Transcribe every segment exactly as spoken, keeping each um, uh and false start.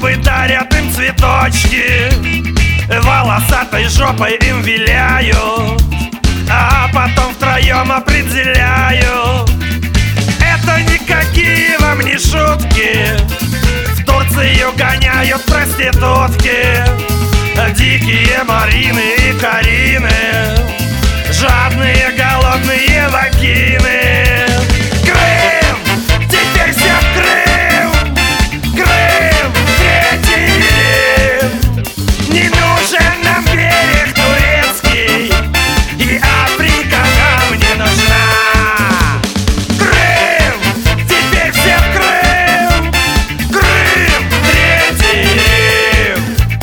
Бабы дарят им цветочки, волосатой жопой им виляют, а потом втроем определяют: это никакие вам не шутки. В Турцию гоняют проститутки, дикие Марины и Карины, жадные голодные вагины. Крым! Теперь все в Крым! Крым! Третий Рим! Не нужен нам берег турецкий, и Африка нам не нужна. Крым! Теперь все в Крым! Крым! Третий Рим!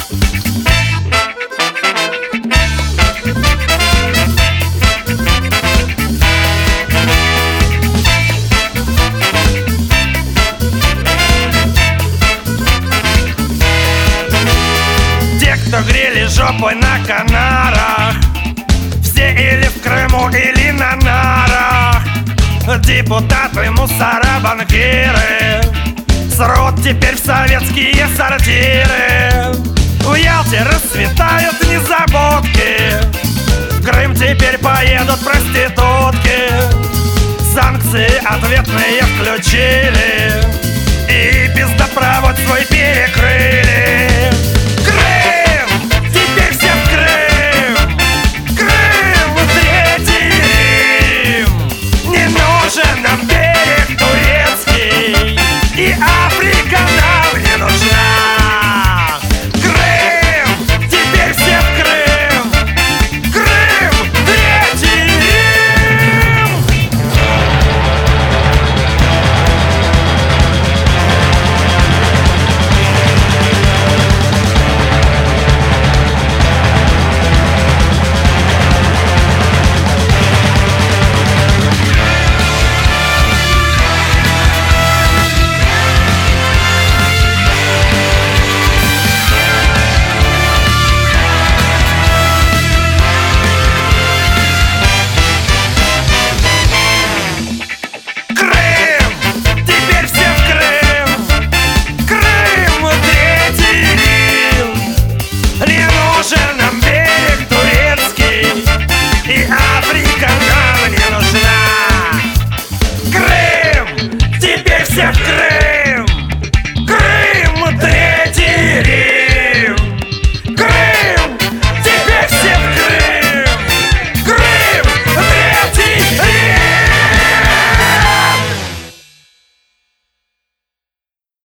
Те, кто грели жопой на Канарах, все или в Крыму, или на нарах. Депутаты, мусора, банкиры срут теперь в советские сортиры. В Ялте расцветают незабудки, в Крым теперь поедут проститутки. Санкции ответные включили и пиздопровод свой перекрыли. Крым! Теперь все в Крым! Крым! Третий Рим! Не нужен нам берег турецкий, и Африка нам не нужна. Крым! Теперь все в Крым! Крым! Третий Рим! Все в Крым!